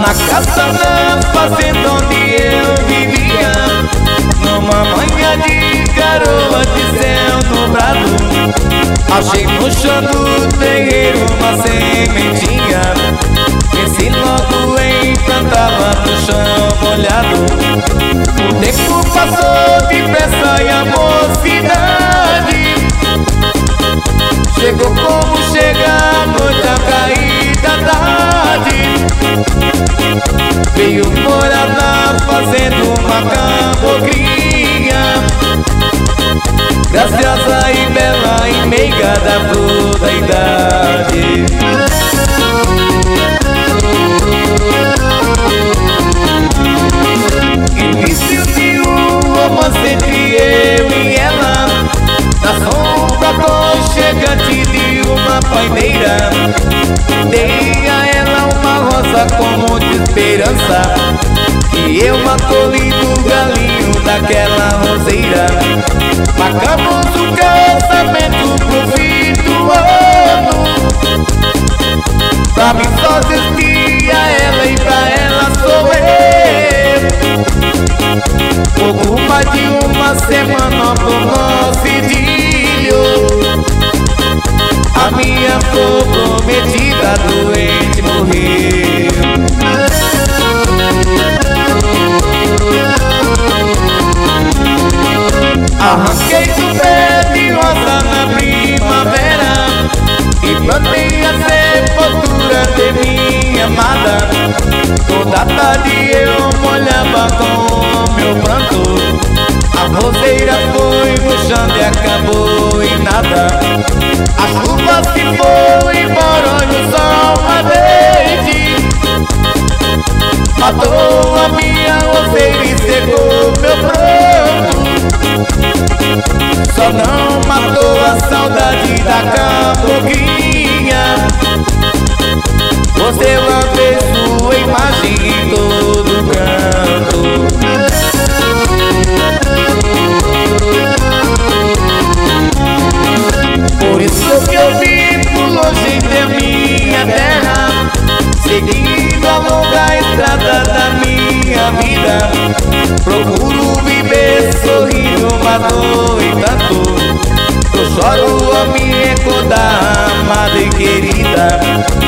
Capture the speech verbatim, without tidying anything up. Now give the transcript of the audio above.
na casa na fazenda onde eu vivia, numa manhã de garoa de céu nublado, achei no chão do terreiro uma sementinha, que se logo encantava no chão molhado. O tempo passou depressa e a mocidade chegou como chega a noite a cair da tarde. Veio morar na fazenda uma caboclinha, graciosa e bela e meiga da flor da idade. Início de um romance entre eu e ela, na sombra aconchegante de uma paineira. Dei a ela uma rosa como de esperança, e eu acolhi do galinho daquela roseira. Marcamos o casamento pro fim do ano, pra mim só existia ela e pra ela sou eu. Pouco mais de uma semana pro nosso idílio, a minha flor prometida doente morreu. Arranquei do pé de rosa na primavera e plantei a sepultura de minha amada. Toda tarde eu molhava com meu pranto, a roseira foi murchando e acabou em nada. A chuva se foi embora e o sol ardente matou a minha roseira e secou meu pranto. Só não matou a saudade da caboclinha, você vai ver sua imagem em todo canto. Por isso que eu vim por longe da minha terra, seguindo a longa estrada da minha vida. Procuro viver sorrindo, mas no entanto eu choro a me recordar, amada e querida.